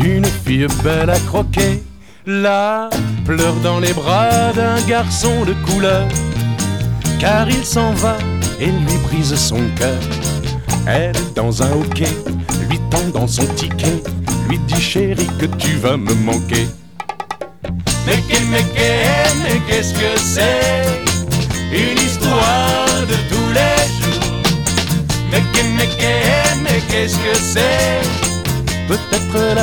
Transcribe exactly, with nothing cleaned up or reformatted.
Une fille belle à croquer, là, pleure dans les bras d'un garçon de couleur, car il s'en va et lui brise son cœur. Elle est dans un hockey, lui tend dans son ticket, lui dit chérie que tu vas me manquer. Mais qu'est, mais qu'est, mais qu'est-ce que c'est? Une histoire de tous les jours. Mais qu'est, mais qu'est, mais qu'est-ce que c'est? Peut-être la